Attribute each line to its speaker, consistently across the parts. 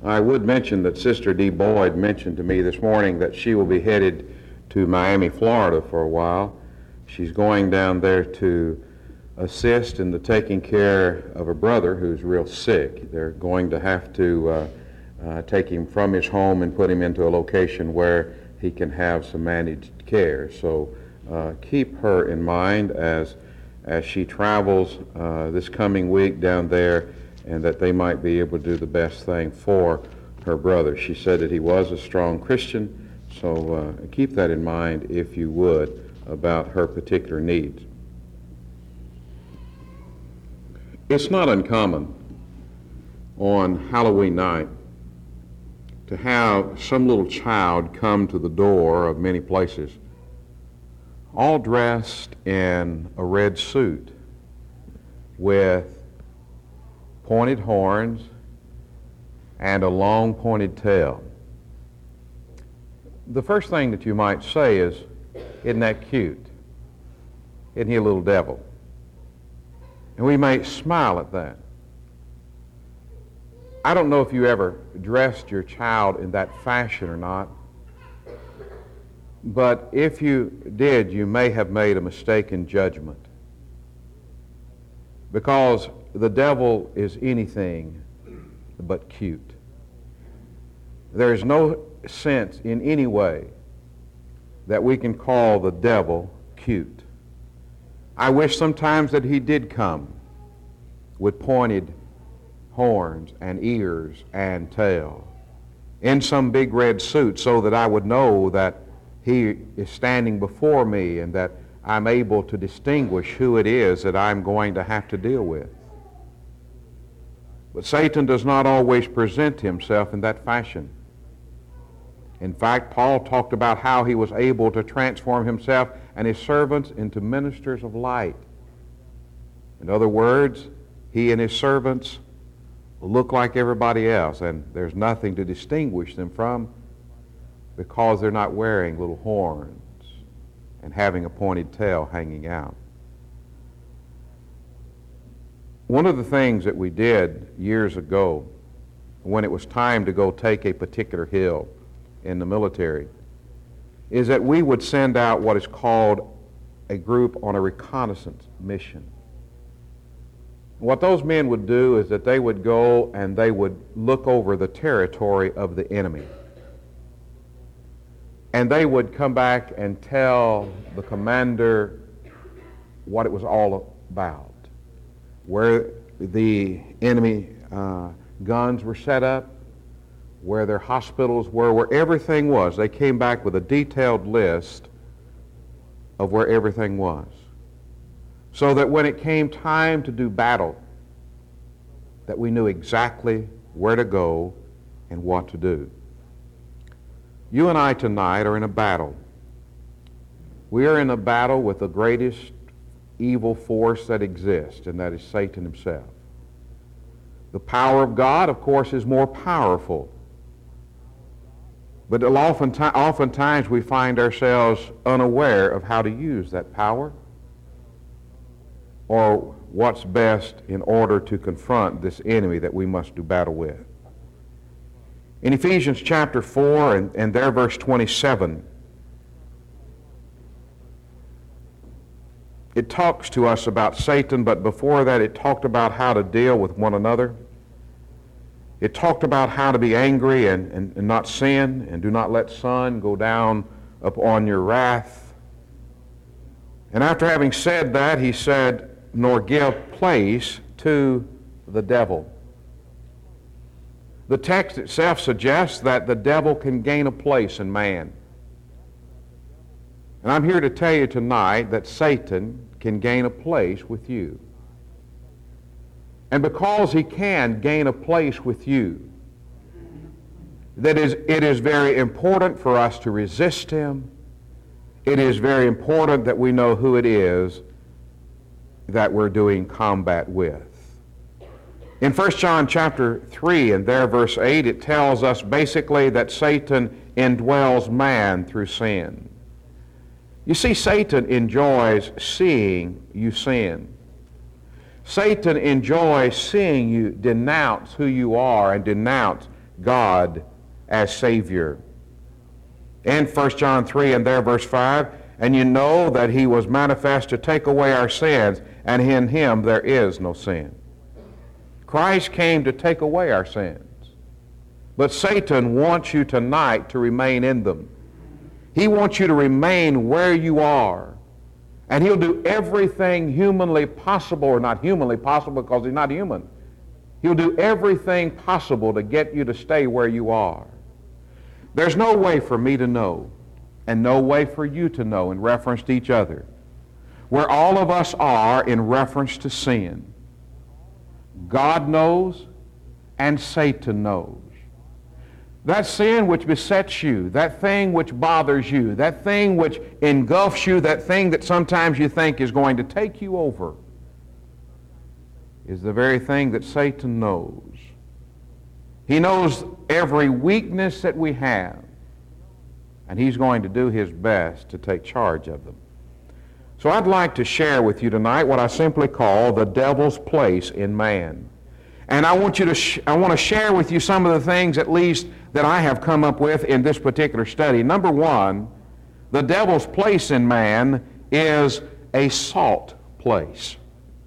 Speaker 1: I would mention that Sister Dee Boyd mentioned to me this morning that she will be headed to Miami, Florida for a while. She's going down there to assist in the taking care of a brother who's real sick. They're going to have to take him from his home and put him into a location where he can have some managed care. So keep her in mind as she travels this coming week down there, and that they might be able to do the best thing for her brother. She said that he was a strong Christian, so keep that in mind, if you would, about her particular needs. It's not uncommon on Halloween night to have some little child come to the door of many places, all dressed in a red suit with pointed horns and a long pointed tail. The first thing that you might say is, isn't that cute? Isn't he a little devil? And we may smile at that. I don't know if you ever dressed your child in that fashion or not, but if you did, you may have made a mistaken judgment, because the devil is anything but cute. There is no sense in any way that we can call the devil cute. I wish sometimes that he did come with pointed horns and ears and tail in some big red suit, so that I would know that he is standing before me and that I'm able to distinguish who it is that I'm going to have to deal with. But Satan does not always present himself in that fashion. In fact, Paul talked about how he was able to transform himself and his servants into ministers of light. In other words, he and his servants look like everybody else, and there's nothing to distinguish them from, because they're not wearing little horns and having a pointed tail hanging out. One of the things that we did years ago, when it was time to go take a particular hill in the military, is that we would send out what is called a group on a reconnaissance mission. What those men would do is that they would go and they would look over the territory of the enemy. And they would come back and tell the commander what it was all about, where the enemy guns were set up, where their hospitals were, where everything was. They came back with a detailed list of where everything was, so that when it came time to do battle, that we knew exactly where to go and what to do. You and I tonight are in a battle. We are in a battle with the greatest evil force that exists, and that is Satan himself. The power of God, of course, is more powerful. But oftentimes we find ourselves unaware of how to use that power, or what's best in order to confront this enemy that we must do battle with. In Ephesians chapter 4 and there verse 27, it talks to us about Satan, but before that it talked about how to deal with one another. It talked about how to be angry and not sin, and do not let sun go down upon your wrath. And after having said that, he said, nor give place to the devil. The text itself suggests that the devil can gain a place in man. And I'm here to tell you tonight that Satan can gain a place with you. And because he can gain a place with you, it is very important for us to resist him. It is very important that we know who it is that we're doing combat with. In 1 John chapter 3 and there verse 8, it tells us basically that Satan indwells man through sin. You see, Satan enjoys seeing you sin. Satan enjoys seeing you denounce who you are and denounce God as Savior. In 1 John 3 and there verse 5, and you know that he was manifest to take away our sins, and in him there is no sin. Christ came to take away our sins. But Satan wants you tonight to remain in them. He wants you to remain where you are. And he'll do everything humanly possible, or not humanly possible because he's not human. He'll do everything possible to get you to stay where you are. There's no way for me to know, and no way for you to know in reference to each other, where all of us are in reference to sin. God knows, and Satan knows. That sin which besets you, that thing which bothers you, that thing which engulfs you, that thing that sometimes you think is going to take you over, is the very thing that Satan knows. He knows every weakness that we have, and he's going to do his best to take charge of them. So I'd like to share with you tonight what I simply call the devil's place in man. And I want to share with you some of the things, at least, that I have come up with in this particular study. Number one, the devil's place in man is a salt place.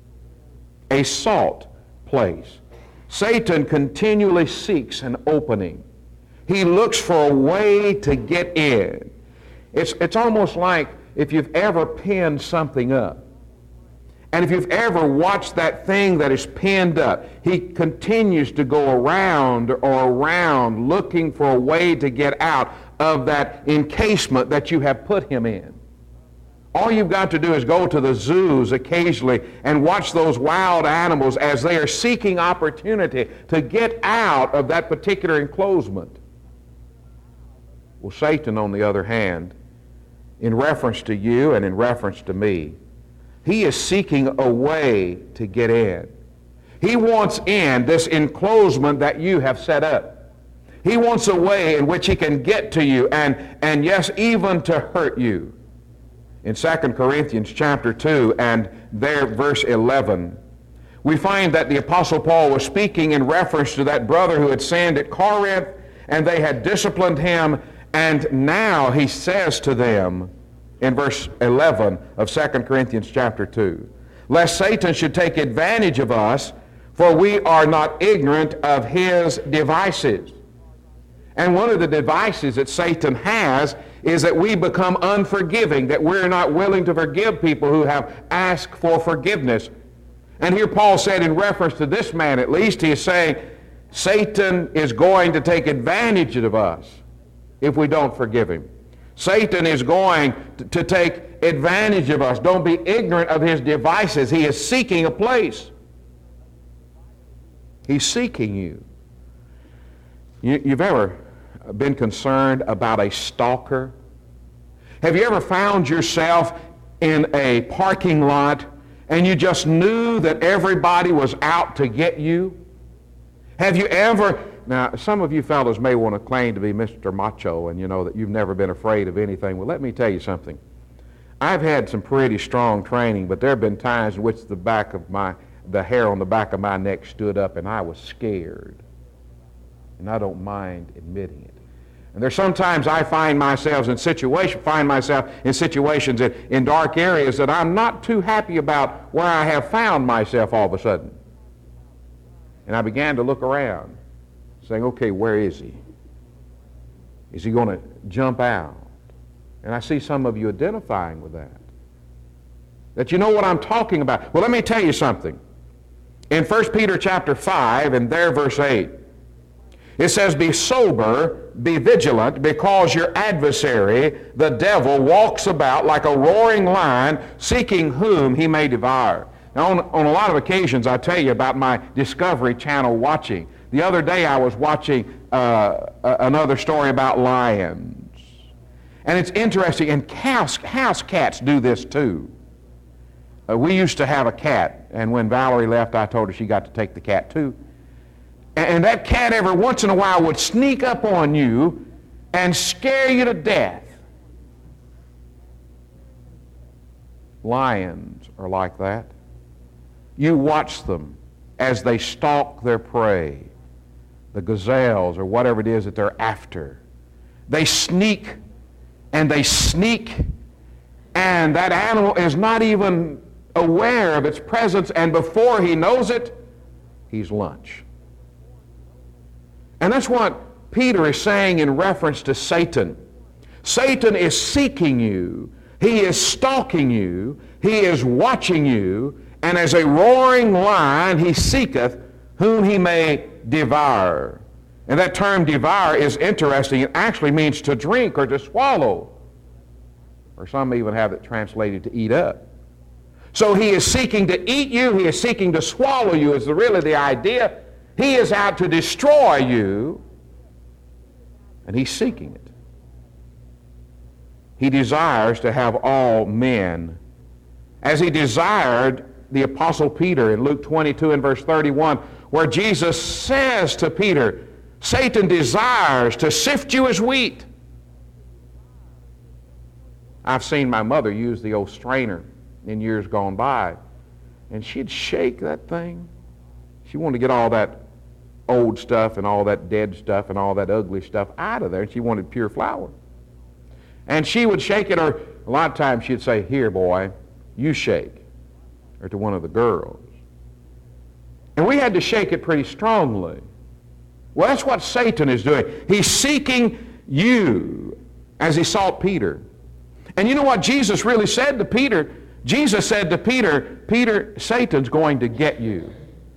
Speaker 1: A salt place. Satan continually seeks an opening. He looks for a way to get in. It's almost like if you've ever pinned something up. And if you've ever watched that thing that is pinned up, he continues to go around or around looking for a way to get out of that encasement that you have put him in. All you've got to do is go to the zoos occasionally and watch those wild animals as they are seeking opportunity to get out of that particular enclosement. Well, Satan, on the other hand, in reference to you and in reference to me, he is seeking a way to get in. He wants in this enclosement that you have set up. He wants a way in which he can get to you and yes, even to hurt you. In 2 Corinthians chapter 2 and there verse 11, we find that the Apostle Paul was speaking in reference to that brother who had sinned at Corinth, and they had disciplined him, and now he says to them, in verse 11 of 2 Corinthians chapter 2, lest Satan should take advantage of us, for we are not ignorant of his devices. And one of the devices that Satan has is that we become unforgiving, that we're not willing to forgive people who have asked for forgiveness. And here Paul said, in reference to this man at least, he is saying, Satan is going to take advantage of us if we don't forgive him. Satan is going to take advantage of us. Don't be ignorant of his devices. He is seeking a place. He's seeking you. You've ever been concerned about a stalker? Have you ever found yourself in a parking lot and you just knew that everybody was out to get you? Have you ever... Now, some of you fellows may want to claim to be Mr. Macho and you know that you've never been afraid of anything. Well, let me tell you something. I've had some pretty strong training, but there have been times in which the hair on the back of my neck stood up and I was scared. And I don't mind admitting it. And there's sometimes I find myself in situations in dark areas that I'm not too happy about where I have found myself all of a sudden. And I began to look around, saying, okay, where is he? Is he going to jump out? And I see some of you identifying with that. That you know what I'm talking about. Well, let me tell you something. In 1 Peter chapter 5 and there verse 8, it says, be sober, be vigilant, because your adversary, the devil, walks about like a roaring lion, seeking whom he may devour. Now, on a lot of occasions, I tell you about my Discovery Channel watching. The other day I was watching another story about lions. And it's interesting, and house cats do this too. We used to have a cat, and when Valerie left, I told her she got to take the cat too. And that cat every once in a while would sneak up on you and scare you to death. Lions are like that. You watch them as they stalk their prey. the gazelles or whatever it is that they're after. They sneak and they sneak, and that animal is not even aware of its presence, and before he knows it, he's lunch. And that's what Peter is saying in reference to Satan. Satan is seeking you. He is stalking you. He is watching you. And as a roaring lion, he seeketh whom he may devour. And that term devour is interesting. It actually means to drink or to swallow. Or some even have it translated to eat up. So he is seeking to eat you. He is seeking to swallow you is really the idea. He is out to destroy you. And he's seeking it. He desires to have all men. As he desired the Apostle Peter in Luke 22 and verse 31, where Jesus says to Peter, Satan desires to sift you as wheat. I've seen my mother use the old strainer in years gone by, and she'd shake that thing. She wanted to get all that old stuff and all that dead stuff and all that ugly stuff out of there, and she wanted pure flour. And she would shake it, or a lot of times she'd say, here, boy, you shake, or to one of the girls. And we had to shake it pretty strongly. Well, that's what Satan is doing. He's seeking you as he sought Peter. And you know what Jesus really said to Peter? Jesus said to Peter, Peter, Satan's going to get you.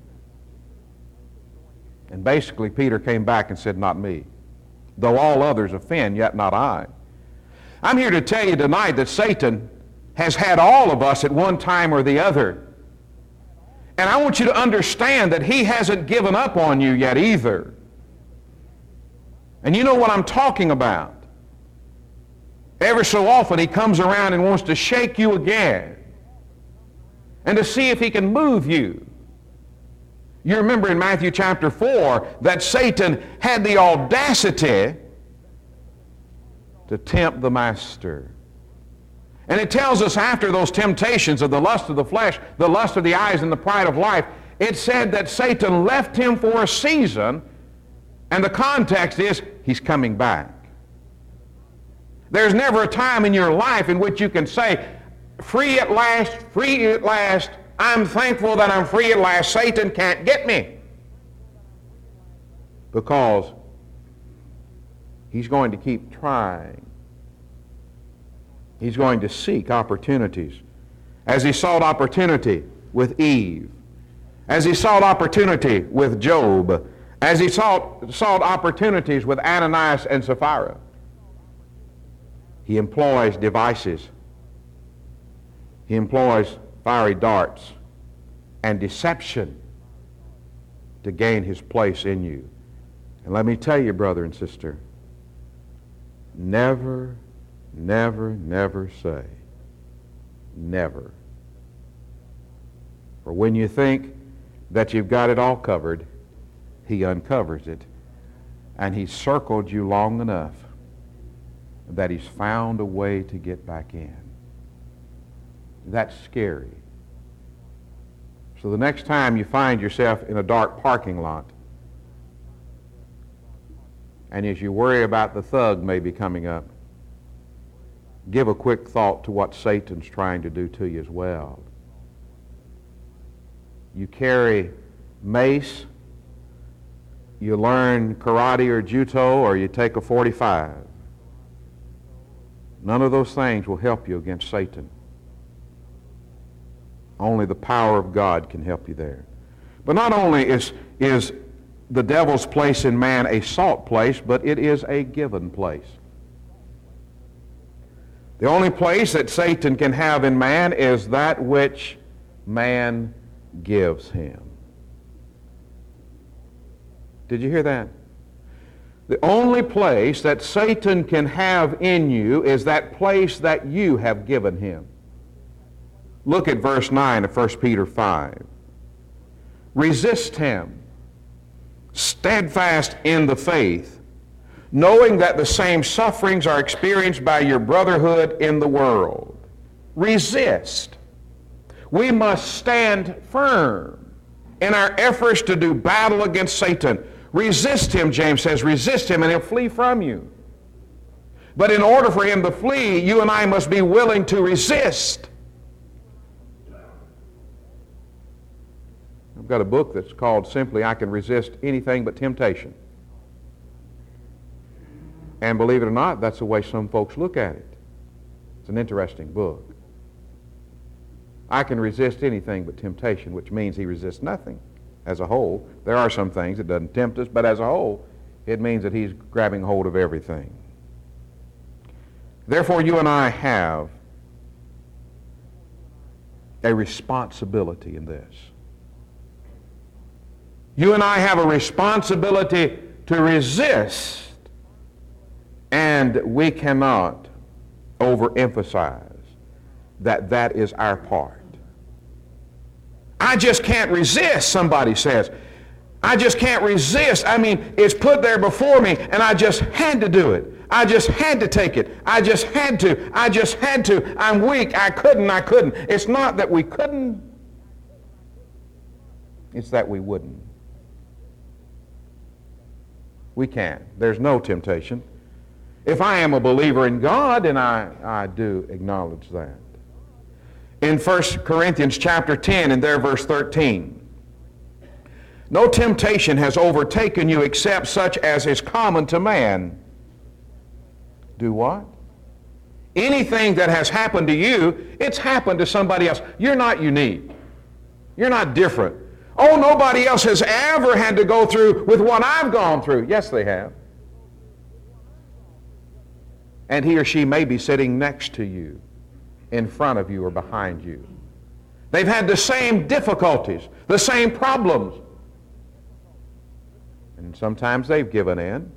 Speaker 1: And basically Peter came back and said, not me. Though all others offend, yet not I. I'm here to tell you tonight that Satan has had all of us at one time or the other. And I want you to understand that he hasn't given up on you yet either. And you know what I'm talking about. Every so often he comes around and wants to shake you again and to see if he can move you. You remember in Matthew chapter 4 that Satan had the audacity to tempt the Master. And it tells us after those temptations of the lust of the flesh, the lust of the eyes, and the pride of life, it said that Satan left him for a season, and the context is he's coming back. There's never a time in your life in which you can say, free at last, I'm thankful that I'm free at last, Satan can't get me. Because he's going to keep trying. He's going to seek opportunities. As he sought opportunity with Eve, as he sought opportunity with Job, as he sought opportunities with Ananias and Sapphira, he employs devices. He employs fiery darts and deception to gain his place in you. And let me tell you, brother and sister, never, never, never say never. For when you think that you've got it all covered, he uncovers it. And he's circled you long enough that he's found a way to get back in. That's scary. So the next time you find yourself in a dark parking lot, and as you worry about the thug maybe coming up, give a quick thought to what Satan's trying to do to you as well. You carry mace, you learn karate or judo, or you take a .45. None of those things will help you against Satan. Only the power of God can help you there. But not only is the devil's place in man a sought place, but it is a given place. The only place that Satan can have in man is that which man gives him. Did you hear that? The only place that Satan can have in you is that place that you have given him. Look at verse 9 of 1 Peter 5. Resist him, steadfast in the faith, knowing that the same sufferings are experienced by your brotherhood in the world. Resist. We must stand firm in our efforts to do battle against Satan. Resist him, James says. Resist him and he'll flee from you. But in order for him to flee, you and I must be willing to resist. I've got a book that's called simply, I Can Resist Anything But Temptation. And believe it or not, that's the way some folks look at it. It's an interesting book. I can resist anything but temptation, which means he resists nothing as a whole. There are some things that doesn't tempt us, but as a whole, it means that he's grabbing hold of everything. Therefore, you and I have a responsibility in this. You and I have a responsibility to resist, and we cannot overemphasize that that is our part. I just can't resist, somebody says. I just can't resist. I mean, it's put there before me, and I just had to do it. I just had to take it. I just had to. I just had to. I'm weak. I couldn't. It's not that we couldn't. It's that we wouldn't. We can't. There's no temptation. If I am a believer in God, and I do acknowledge that. In 1 Corinthians chapter 10 and there verse 13, no temptation has overtaken you except such as is common to man. Do what? Anything that has happened to you, it's happened to somebody else. You're not unique. You're not different. Oh, nobody else has ever had to go through with what I've gone through. Yes, they have. And he or she may be sitting next to you, in front of you or behind you. They've had the same difficulties, the same problems. And sometimes they've given in.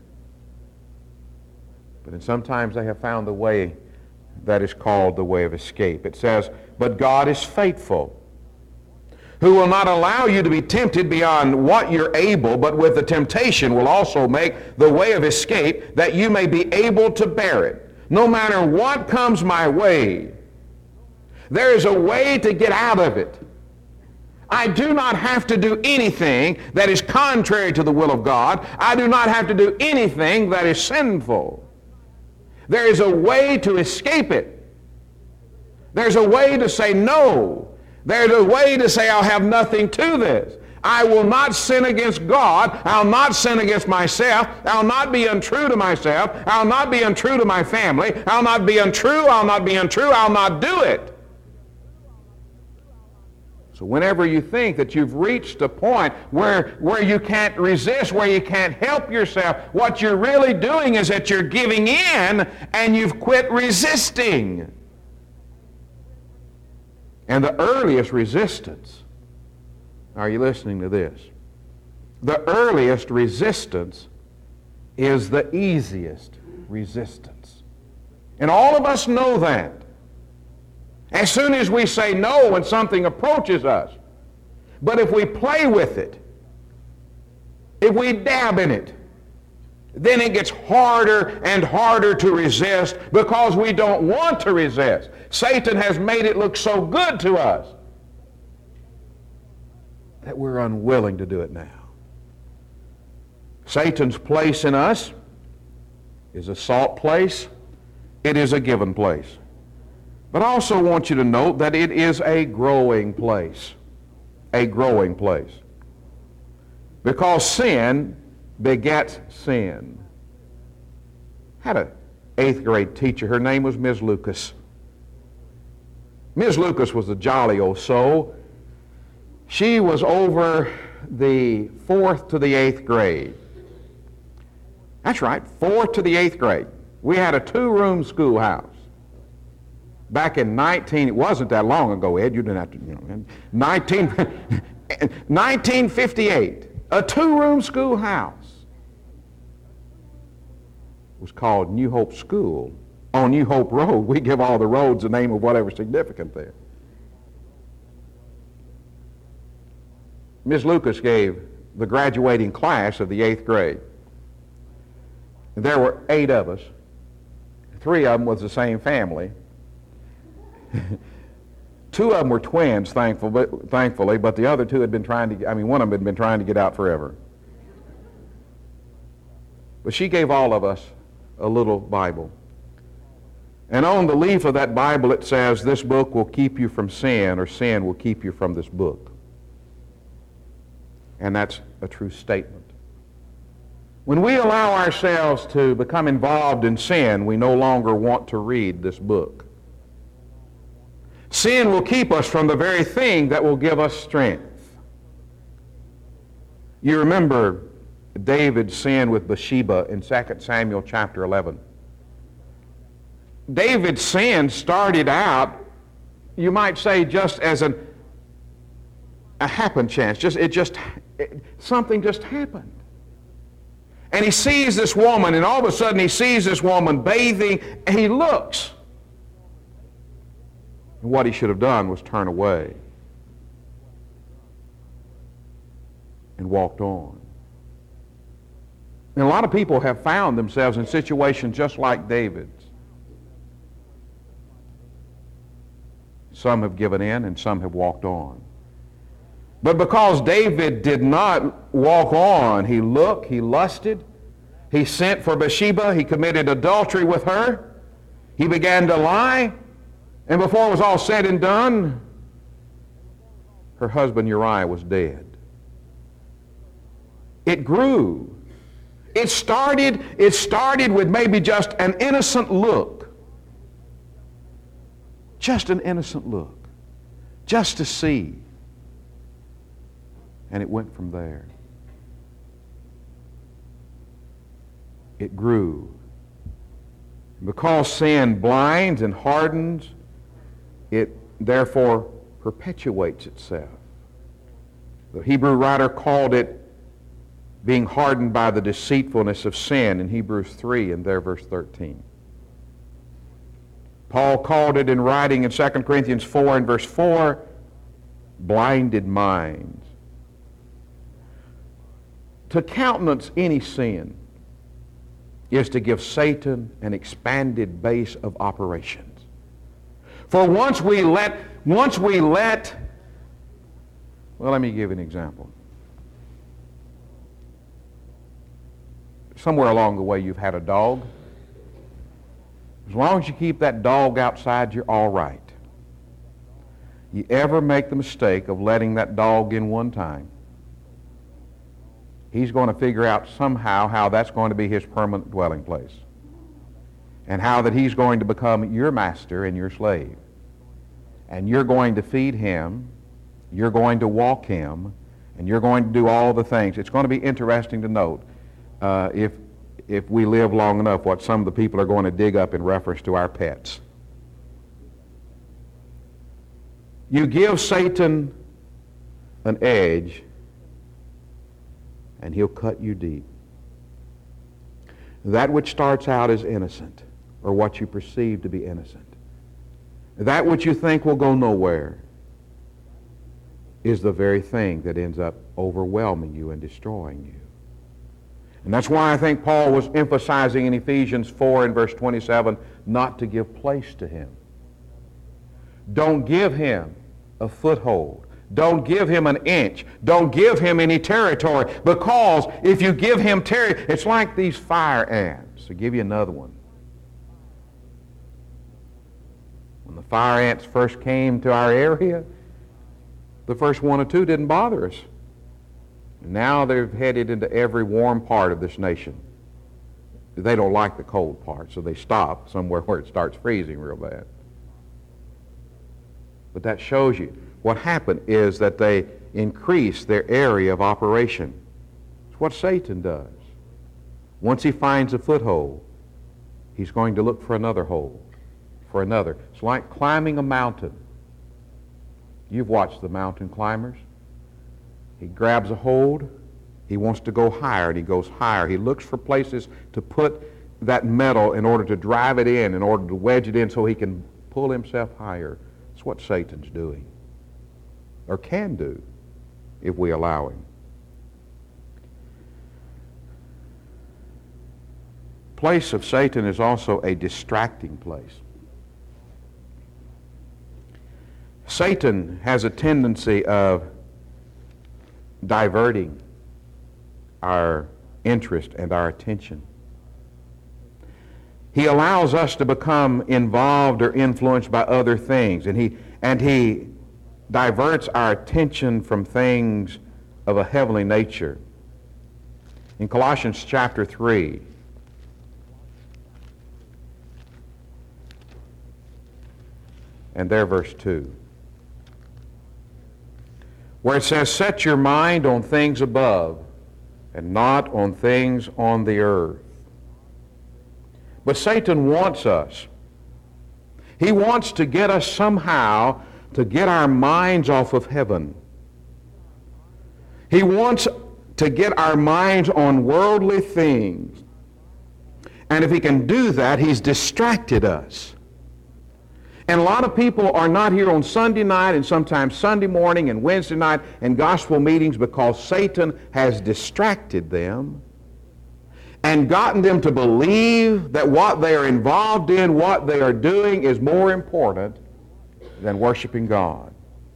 Speaker 1: But sometimes they have found the way that is called the way of escape. It says, but God is faithful, who will not allow you to be tempted beyond what you're able, but with the temptation will also make the way of escape that you may be able to bear it. No matter what comes my way, there is a way to get out of it. I do not have to do anything that is contrary to the will of God. I do not have to do anything that is sinful. There is a way to escape it. There's a way to say no. There's a way to say I'll have nothing to this. I will not sin against God. I'll not sin against myself. I'll not be untrue to myself. I'll not be untrue to my family. I'll not be untrue. I'll not be untrue. I'll not do it. So whenever you think that you've reached a point where you can't resist, where you can't help yourself, what you're really doing is that you're giving in and you've quit resisting. And the earliest resistance, are you listening to this? The earliest resistance is the easiest resistance. And all of us know that. As soon as we say no when something approaches us, but if we play with it, if we dab in it, then it gets harder and harder to resist because we don't want to resist. Satan has made it look so good to us that we're unwilling to do it now. Satan's place in us is a sought place. It is a given place. But I also want you to note that it is a growing place. A growing place. Because sin begets sin. I had an 8th grade teacher. Her name was Ms. Lucas. Ms. Lucas was a jolly old soul. She was over the 4th to the 8th grade. That's right, 4th to the 8th grade. We had a 2-room schoolhouse. Back in it wasn't that long ago, Ed, you didn't have to, 1958, a 2-room schoolhouse was called New Hope School on New Hope Road. We give all the roads the name of whatever's significant there. Ms. Lucas gave the graduating class of the 8th grade. There were 8 of us. 3 of them was the same family. 2 of them were twins, thankfully, but the other 2 had been one of them had been trying to get out forever. But she gave all of us a little Bible. And on the leaf of that Bible it says, this book will keep you from sin, or sin will keep you from this book. And that's a true statement. When we allow ourselves to become involved in sin, we no longer want to read this book. Sin will keep us from the very thing that will give us strength. You remember David's sin with Bathsheba in 2 Samuel chapter 11. David's sin started out, you might say, just as a happen chance. Something just happened. And he sees this woman, and all of a sudden he sees this woman bathing, and he looks. And what he should have done was turn away and walked on. And a lot of people have found themselves in situations just like David's. Some have given in and some have walked on. But because David did not walk on, he looked, he lusted, he sent for Bathsheba, he committed adultery with her, he began to lie, and before it was all said and done, her husband Uriah was dead. It grew. It started with maybe just an innocent look. Just an innocent look. Just to see. And it went from there. It grew. Because sin blinds and hardens, it therefore perpetuates itself. The Hebrew writer called it being hardened by the deceitfulness of sin in Hebrews 3 and there verse 13. Paul called it in writing in 2 Corinthians 4 and verse 4, blinded minds. To countenance any sin is to give Satan an expanded base of operations. For once we let, well, let me give an example. Somewhere along the way you've had a dog. As long as you keep that dog outside, you're all right. You ever make the mistake of letting that dog in one time, he's going to figure out somehow how that's going to be his permanent dwelling place. And how that he's going to become your master and your slave. And you're going to feed him, you're going to walk him, and you're going to do all the things. It's going to be interesting to note if we live long enough what some of the people are going to dig up in reference to our pets. You give Satan an edge, and he'll cut you deep. That which starts out as innocent, or what you perceive to be innocent, that which you think will go nowhere, is the very thing that ends up overwhelming you and destroying you. And that's why I think Paul was emphasizing in Ephesians 4 and verse 27 not to give place to him. Don't give him a foothold. Don't give him an inch. Don't give him any territory, because if you give him territory, it's like these fire ants. I'll give you another one. When the fire ants first came to our area, the first one or two didn't bother us. Now they've headed into every warm part of this nation. They don't like the cold part, so they stop somewhere where it starts freezing real bad. But that shows you what happened is that they increase their area of operation. It's what Satan does. Once he finds a foothold, he's going to look for another hole, for another. It's like climbing a mountain. You've watched the mountain climbers. He grabs a hold, he wants to go higher, and he goes higher. He looks for places to put that metal in order to drive it in order to wedge it in so he can pull himself higher. That's what Satan's doing, or can do, if we allow him. Place of Satan is also a distracting place. Satan has a tendency of diverting our interest and our attention. he allows us to become involved or influenced by other things, and he diverts our attention from things of a heavenly nature. In Colossians chapter 3, and there verse 2, where it says, "Set your mind on things above, and not on things on the earth." But Satan wants us. He wants to get us somehow to get our minds off of heaven. He wants to get our minds on worldly things. And if he can do that, he's distracted us. And a lot of people are not here on Sunday night and sometimes Sunday morning and Wednesday night and gospel meetings because Satan has distracted them and gotten them to believe that what they are involved in, what they are doing, is more important than worshiping God.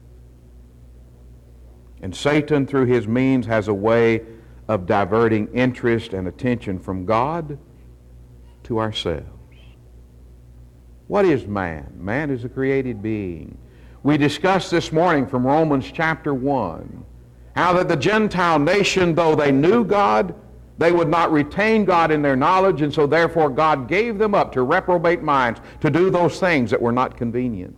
Speaker 1: And Satan, through his means, has a way of diverting interest and attention from God to ourselves. What is man? Man is a created being. We discussed this morning from Romans chapter 1, how that the Gentile nation, though they knew God, they would not retain God in their knowledge, and so therefore God gave them up to reprobate minds, to do those things that were not convenient.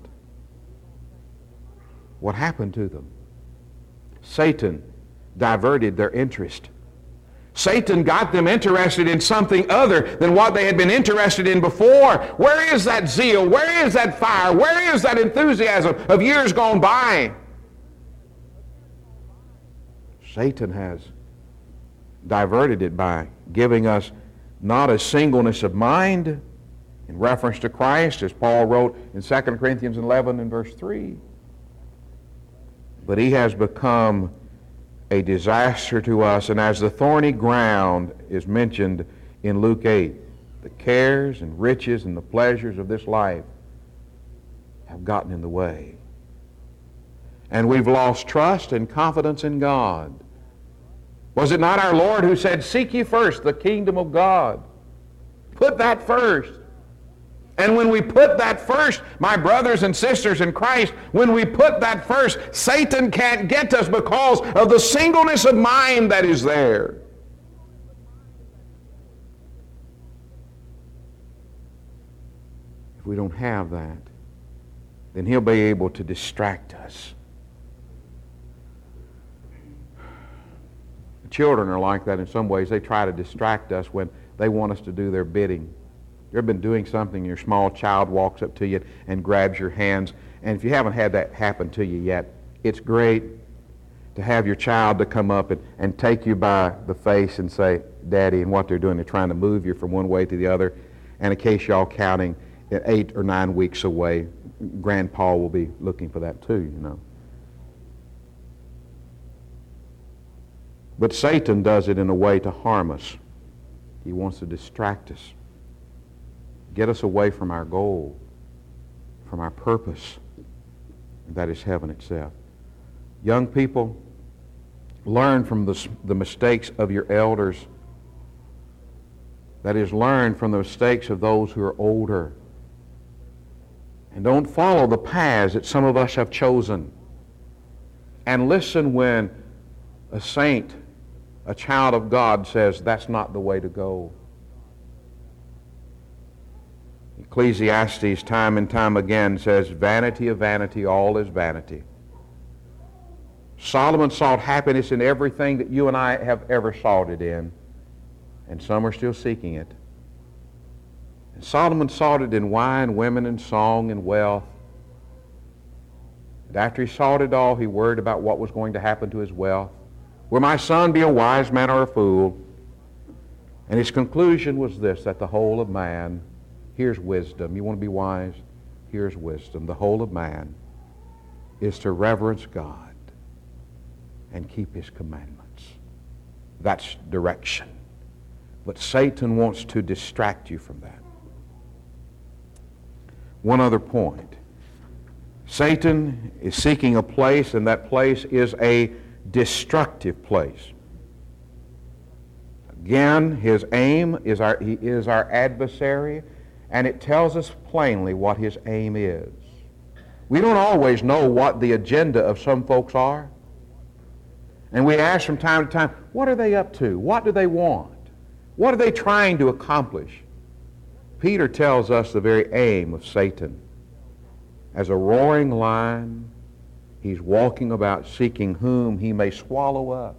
Speaker 1: What happened to them? Satan diverted their interest. Satan got them interested in something other than what they had been interested in before. Where is that zeal? Where is that fire? Where is that enthusiasm of years gone by? Satan has diverted it by giving us not a singleness of mind in reference to Christ, as Paul wrote in 2 Corinthians 11 and verse 3. But he has become a disaster to us, and as the thorny ground is mentioned in Luke 8, the cares and riches and the pleasures of this life have gotten in the way. And we've lost trust and confidence in God. Was it not our Lord who said, "Seek ye first the kingdom of God"? Put that first. And when we put that first, my brothers and sisters in Christ, when we put that first, Satan can't get us because of the singleness of mind that is there. If we don't have that, then he'll be able to distract us. Children are like that in some ways. They try to distract us when they want us to do their bidding. You've ever been doing something, your small child walks up to you and grabs your hands, and if you haven't had that happen to you yet, it's great to have your child to come up and take you by the face and say, "Daddy," and what they're doing, they're trying to move you from one way to the other, and in case y'all counting, 8 or 9 weeks away, Grandpa will be looking for that too, you know. But Satan does it in a way to harm us. He wants to distract us, get us away from our goal, from our purpose, and that is heaven itself. Young people, learn from the mistakes of your elders. That is, learn from the mistakes of those who are older. And don't follow the paths that some of us have chosen. And listen when a saint, a child of God, says that's not the way to go. Ecclesiastes time and time again says, "Vanity of vanity, all is vanity." Solomon sought happiness in everything that you and I have ever sought it in, and some are still seeking it. And Solomon sought it in wine, women, and song, and wealth. And after he sought it all, he worried about what was going to happen to his wealth. Will my son be a wise man or a fool? And his conclusion was this, that the whole of man, here's wisdom. You want to be wise? Here's wisdom. The whole of man is to reverence God and keep his commandments. That's direction. But Satan wants to distract you from that. One other point. Satan is seeking a place, and that place is a destructive place. Again, his aim is he is our adversary. and it tells us plainly what his aim is. We don't always know what the agenda of some folks are. And we ask from time to time, what are they up to? What do they want? What are they trying to accomplish? Peter tells us the very aim of Satan. As a roaring lion, he's walking about seeking whom he may swallow up,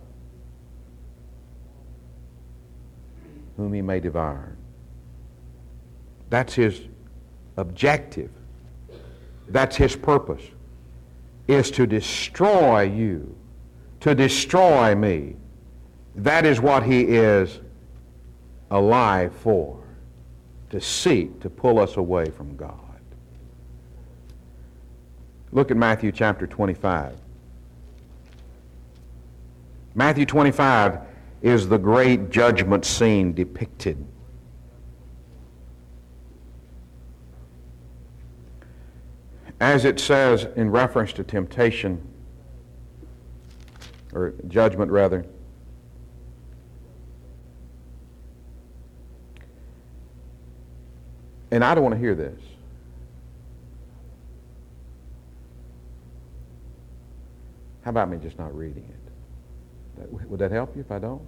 Speaker 1: whom he may devour. That's his objective. That's his purpose, is to destroy you, to destroy me. That is what he is alive for, to seek to pull us away from God. Look at Matthew chapter 25. Matthew 25 is the great judgment scene depicted. As it says in reference to temptation, or judgment rather, and I don't want to hear this. How about me just not reading it? Would that help you if I don't?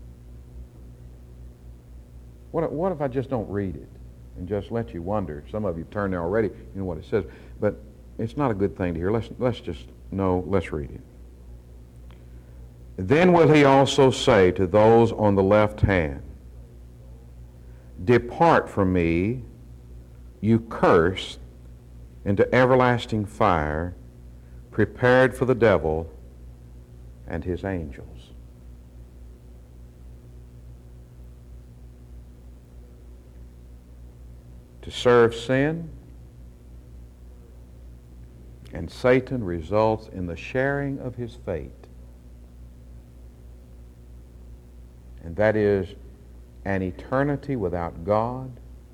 Speaker 1: What if I just don't read it and just let you wonder? Some of you turned there already, you know what it says, but it's not a good thing to hear. Let's just know, let's read it. Then will he also say to those on the left hand, depart from me, you cursed, into everlasting fire, prepared for the devil and his angels. To serve sin and Satan results in the sharing of his fate. And that is an eternity without God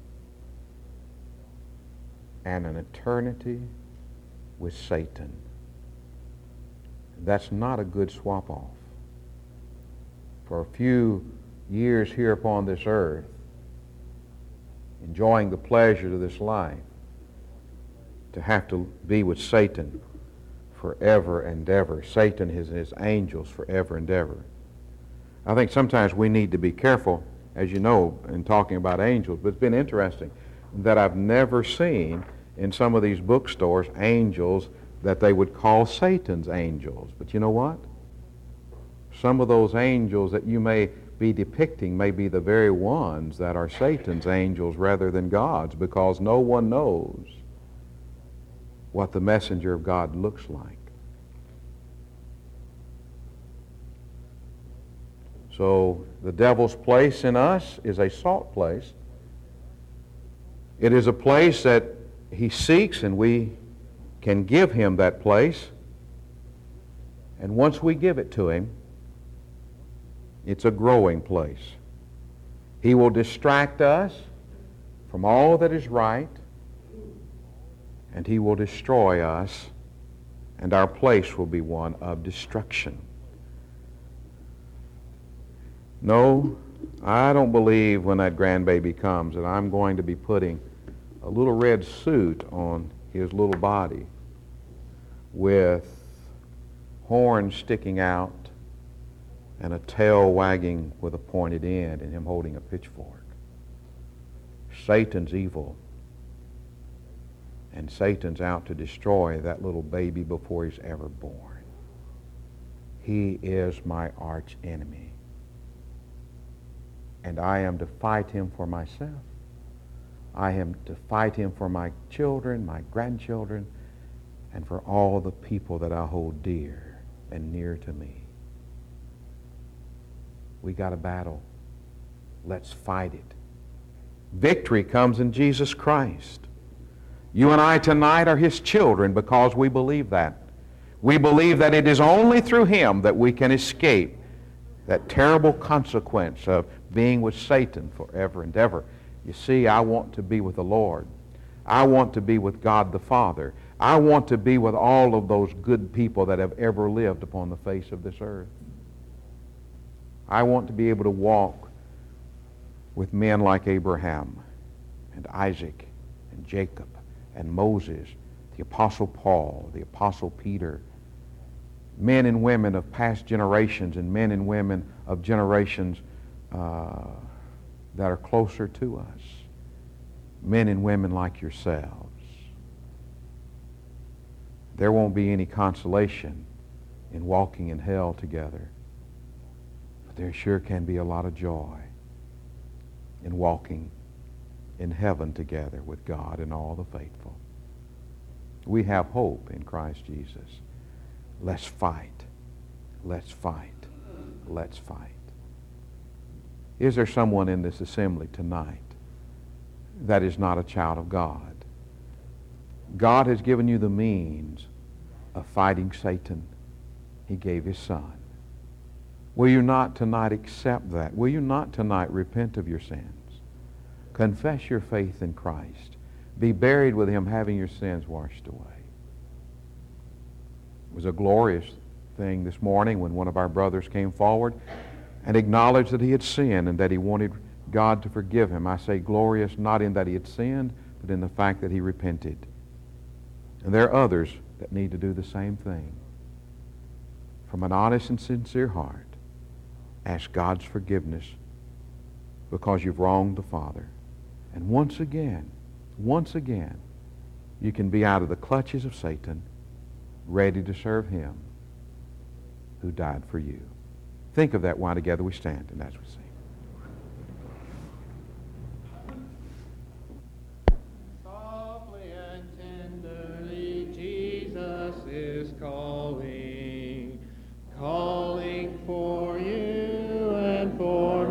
Speaker 1: and an eternity with Satan. That's not a good swap-off. For a few years here upon this earth, enjoying the pleasures of this life, to have to be with Satan forever and ever. Satan and his angels forever and ever. I think sometimes we need to be careful, as you know, in talking about angels, but it's been interesting that I've never seen in some of these bookstores angels that they would call Satan's angels. But you know what? Some of those angels that you may be depicting may be the very ones that are Satan's angels rather than God's, because no one knows what the messenger of God looks like. So the devil's place in us is a salt place. It is a place that he seeks, and we can give him that place. And once we give it to him, it's a growing place. He will distract us from all that is right, and he will destroy us, and our place will be one of destruction. No, I don't believe when that grandbaby comes that I'm going to be putting a little red suit on his little body with horns sticking out and a tail wagging with a pointed end and him holding a pitchfork. Satan's evil, and Satan's out to destroy that little baby before he's ever born. He is my arch enemy, and I am to fight him for myself. I am to fight him for my children, my grandchildren, and for all the people that I hold dear and near to me. We got a battle. Let's fight it. Victory comes in Jesus Christ. You and I tonight are his children because we believe that. We believe that it is only through him that we can escape that terrible consequence of being with Satan forever and ever. You see, I want to be with the Lord. I want to be with God the Father. I want to be with all of those good people that have ever lived upon the face of this earth. I want to be able to walk with men like Abraham and Isaac and Jacob and Moses, the Apostle Paul, the Apostle Peter, men and women of past generations and men and women of generations that are closer to us, men and women like yourselves. There won't be any consolation in walking in hell together, but there sure can be a lot of joy in walking in heaven together with God and all the faithful. We have hope in Christ Jesus. Let's fight. Let's fight. Let's fight. Is there someone in this assembly tonight that is not a child of God? God has given you the means of fighting Satan. He gave His Son. Will you not tonight accept that? Will you not tonight repent of your sins? Confess your faith in Christ. Be buried with Him, having your sins washed away. It was a glorious thing this morning when one of our brothers came forward and acknowledged that he had sinned and that he wanted God to forgive him. I say glorious not in that he had sinned, but in the fact that he repented. And there are others that need to do the same thing. From an honest and sincere heart, ask God's forgiveness because you've wronged the Father. And once again, you can be out of the clutches of Satan, ready to serve Him who died for you. Think of that while together we stand and as we sing.
Speaker 2: Softly and tenderly Jesus is calling, calling for you and for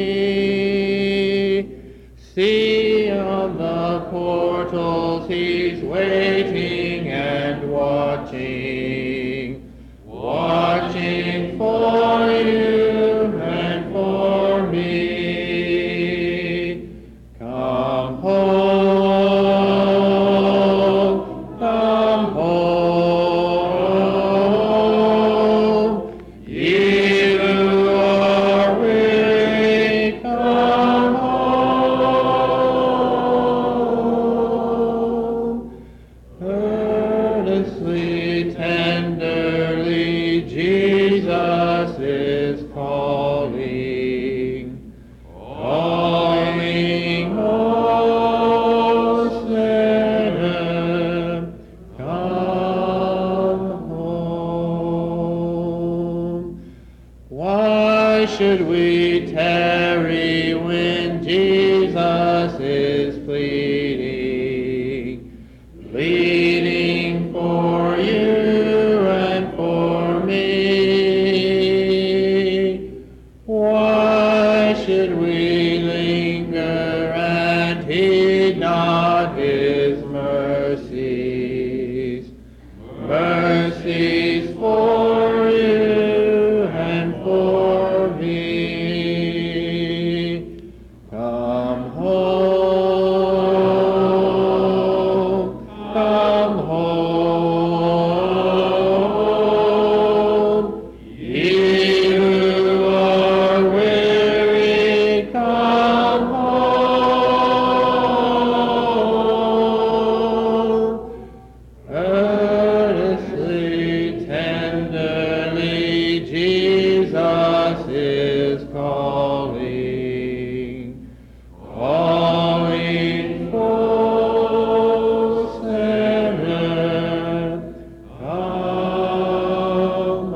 Speaker 2: me. See on the portals He's waiting and watching, watching for you and for me. Come home, come home. Ye who are weary, come home. Earnestly, tenderly, Jesus is calling, calling, O sinner, come home. Why should we tarry when Jesus is pleading, pleading for you and for me? Why should we linger and heed not His mercies, mercies for you and for me? Come home, come home. Ye who are weary, come home. Earnestly, tenderly, Jesus is calling, calling for sinner, come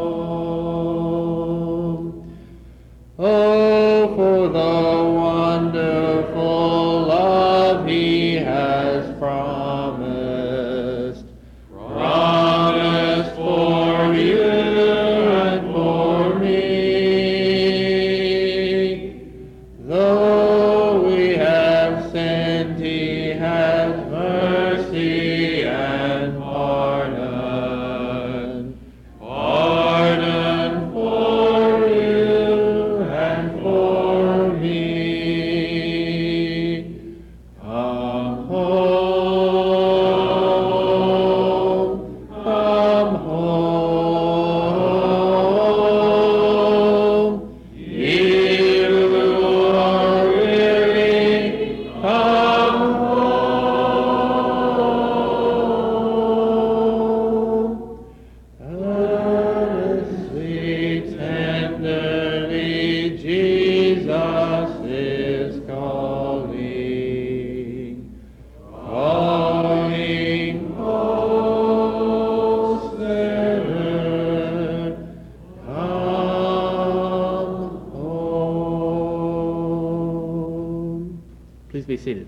Speaker 2: home. Oh, for the wonderful love He has promised, promised for you and for me. Though we have sinned, He has mercy and pardon, pardon for you and for me. Come home, come home. Ye who are
Speaker 3: Please be seated.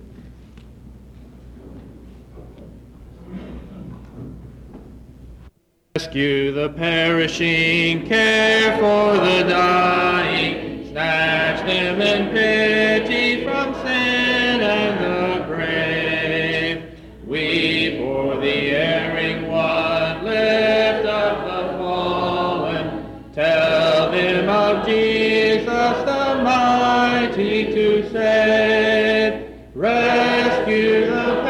Speaker 2: Rescue the perishing, care for the dying, snatch them in pity from sin and the grave. Weep for the erring one, lift up the fallen, tell them of Jesus the mighty to save. Rescue the